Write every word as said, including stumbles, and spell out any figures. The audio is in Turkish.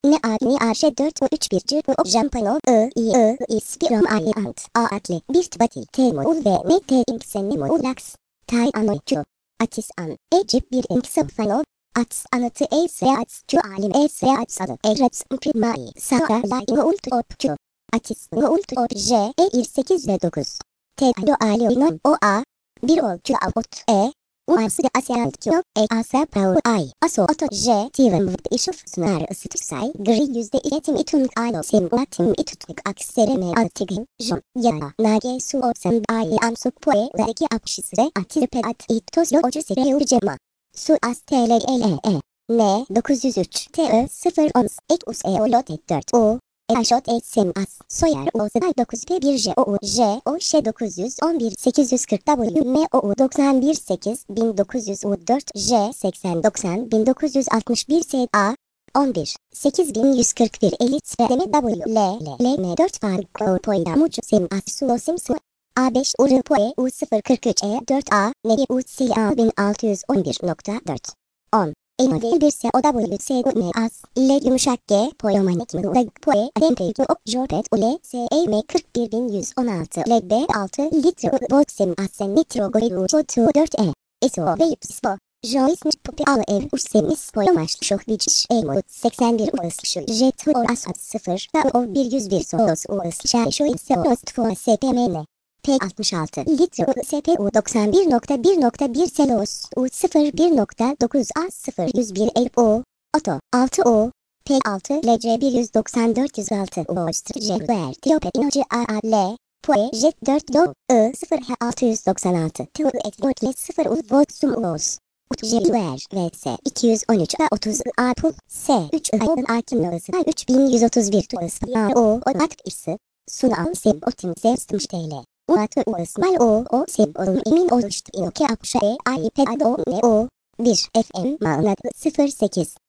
Ne a ni a ş dört u üç bir c o jampano I I I I spirom I ant a atli bir tbati temo u ve ne te inksenimo ulax tay anoçu atis an ecip bir inksafano ats anıtı e seats cu alim e seats salı egrets primai sara la ult opçu atis ult op j e sekiz ve dokuz te alo alo non o a bir olçu ot e Uarsı asyantyo e asa pau ay aso oto j tivem vd işuf sunar ısıtırsay gri yüzde iletim itun alo sim latim itutuk aksereme altigin jon ya nage su orsan ay amsuk poe zeki apşisre atirpe at itos yo ocu sire urcema su as tl l e n dokuz yüz üç te sıfır on ek us e olot et dört o Eşot et sem as soyar o zay dokuz p bir j o j o ş dokuz yüz on bir sekiz yüz kırk w m o doksan bir sekiz bin dokuz yüz dört j seksen doksan bin dokuz yüz altmış bir s a on bir sekiz bin yüz kırk bir elit m w l l m dört fark poyda muç sem as su sim su a beş ur poe u sıfır kırk üç e dört a ne u c a bin altı yüz on bir nokta dört on Enode bir se o w s m as ile yumuşak g poyomanik mı poe dempe op jorpet ule s e m kırk bir bin yüz on altı l b altı litre voltsem asen nitro goyu otu dört e eso ve yipspo jois nit popi al ev ussemis poyomaş şohviç emot seksen bir uas şu jet or as sıfır da o bir yüz bir solos uas şay şu ise ost fo s p m n P altmış altı litre S P U doksan bir nokta bir nokta bir Selos U sıfır bir nokta dokuz A sıfır yüz bir Elp O Oto altı O P altı L C bir yüz doksan dört yüz altı Oostr J Ver Diopet Inoci A A L Poe Jet dört Lo I sıfır H altı yüz doksan altı T U et Votle sıfır U Votsum Uos U J Ver V S iki yüz on üç A otuz A Pul S üç Ayın Akim Noası üç bin yüz otuz bir Tuas A O O Atk İrsi Sunal Sim Otim Zestmiş T L Uatı uasmal o o seb olum emin oluştu inoke apşa e ay ped o ne o bir F M manat sıfır sekiz